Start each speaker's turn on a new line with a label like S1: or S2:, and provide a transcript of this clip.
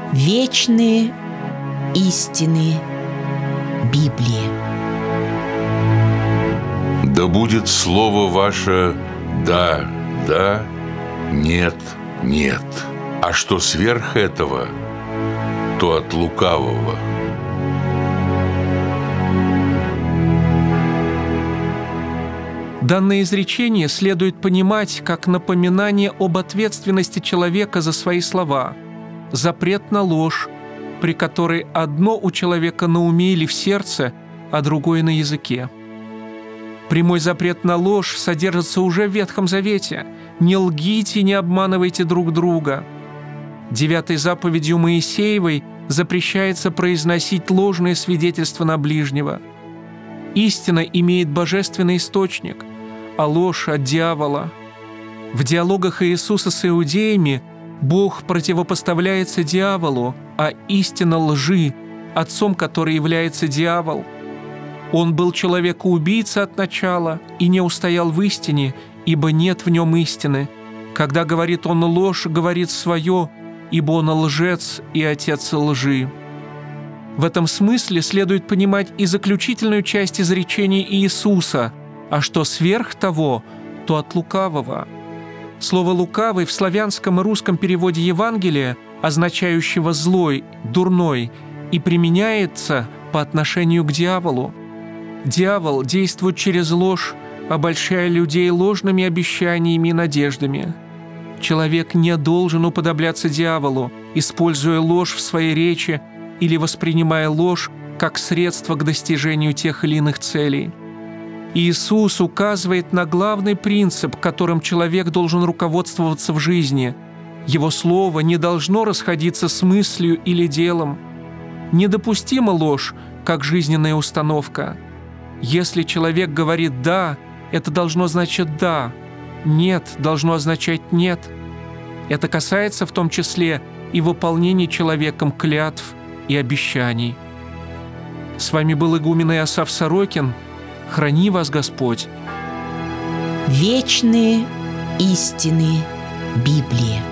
S1: Вечные истины Библии.
S2: Да будет слово ваше «да, да», «нет, нет». А что сверх этого, то от лукавого.
S3: Данное изречение следует понимать как напоминание об ответственности человека за свои слова, запрет на ложь, при которой одно у человека на уме или в сердце, а другое на языке. Прямой запрет на ложь содержится уже в Ветхом Завете. «Не лгите, не обманывайте друг друга». 9 заповедью Моисеевой запрещается произносить ложные свидетельства на ближнего. Истина имеет божественный источник, а ложь от дьявола. В диалогах Иисуса с иудеями Бог противопоставляется дьяволу, а истина лжи, отцом которой является дьявол. Он был человекоубийца от начала и не устоял в истине, ибо нет в нем истины. Когда говорит он ложь, говорит свое, ибо он лжец и отец лжи. В этом смысле следует понимать и заключительную часть изречений Иисуса, а что сверх того, то от лукавого. Слово «лукавый» в славянском и русском переводе Евангелия, означающего «злой», «дурной», и применяется по отношению к дьяволу. Дьявол действует через ложь, обольщая людей ложными обещаниями и надеждами. Человек не должен уподобляться дьяволу, используя ложь в своей речи или воспринимая ложь как средство к достижению тех или иных целей. Иисус указывает на главный принцип, которым человек должен руководствоваться в жизни. Его слово не должно расходиться с мыслью или делом. Недопустима ложь, как жизненная установка. Если человек говорит «да», это должно значить «да», «нет» должно означать «нет». Это касается в том числе и выполнения человеком клятв и обещаний. С вами был игумен Иосаф Сорокин. Храни вас Господь.
S1: Вечные истины Библии.